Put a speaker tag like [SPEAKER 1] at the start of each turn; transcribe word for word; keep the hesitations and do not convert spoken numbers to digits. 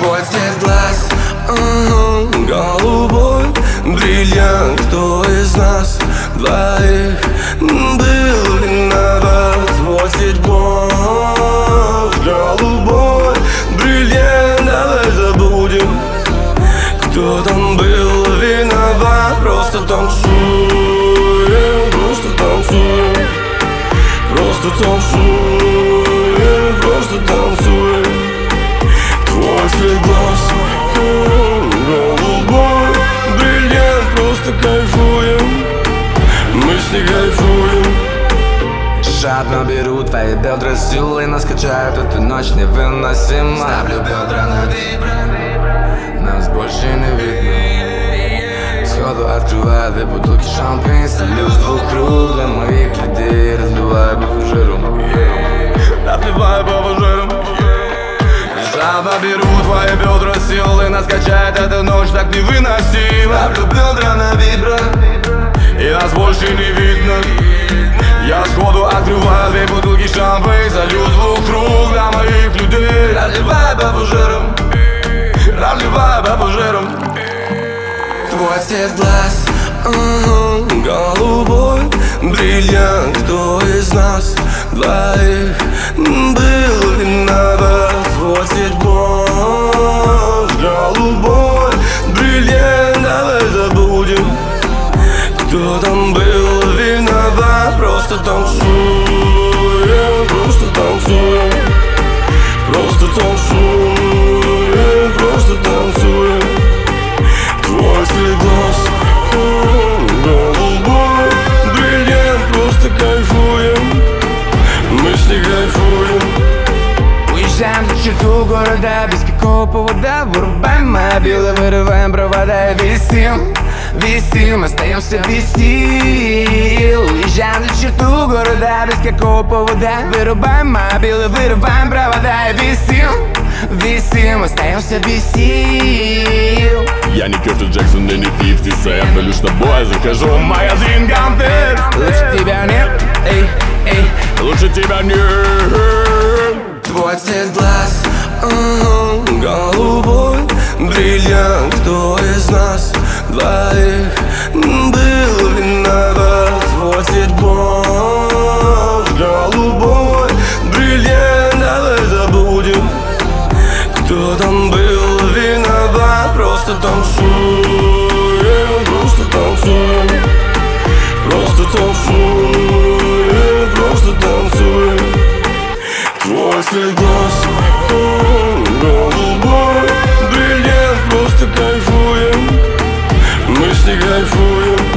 [SPEAKER 1] Твой цвет глаз, uh-huh, голубой бриллиант. Кто из нас двоих был виноват? Твой цвет глаз, голубой бриллиант. Давай забудем, кто там был виноват. Просто танцуем, просто танцуем, просто танцуем, просто танцуем. Твой цвет глаз, голубой бриллиант. Просто кайфуем, мы с ней кайфуем.
[SPEAKER 2] Жадно беру твои бедра силой, нас качают эту ночь невыносимо. Ставлю бедра на вибро, нас больше не видно. Сходу открываю две бутылки шампань, солю с двух рук для моих людей. Разливаю по фужерам, разливаю по фужерам. Жадно беру твои бедра силой, нас качает эта ночь так невыносимо. Ставлю бедра на вибро, и нас больше не видно. Я сходу открываю две бутылки шампань, залью двух рук для моих людей. Разливаю по фужерам, разливаю по фужерам.
[SPEAKER 1] Твой цвет глаз, uh-huh, голубой бриллиант. Кто из нас двоих был виноват? Твой цвет глаз, голубой бриллиант. Давай забудем, кто там был виноват. Просто танцуем, просто танцуем, просто танцуем, просто танцуем. Твой цвет глаз, голубой бриллиант. Просто кайфуем, мы с ней кайфуем.
[SPEAKER 2] Уезжаем за черту города без какого повода. Вырубаем мобилы, вырываем провода и висим, висим, остаемся без сил. Уезжаем за черту города без какого повода. Вырубаем мобилы, вырываем провода и висим, висим, остаемся без сил.
[SPEAKER 3] Я не Кертис Джексон и не фифти Сент, но лишь с тобой захожу в магазин конфет.
[SPEAKER 2] Лучше тебя нет, эй, эй,
[SPEAKER 3] лучше тебя нет.
[SPEAKER 1] Твой цвет глаз, uh-huh, голубой бриллиант. Кто из нас двоих был виноват? Твой цвет глаз, голубой бриллиант. Давай забудем, кто там был виноват. Просто танцуем, просто танцуем, просто танцуем, просто танцуем. Твой цвет глаз, голубой бриллиант. Просто кайфуем, мы с ней кайфуем.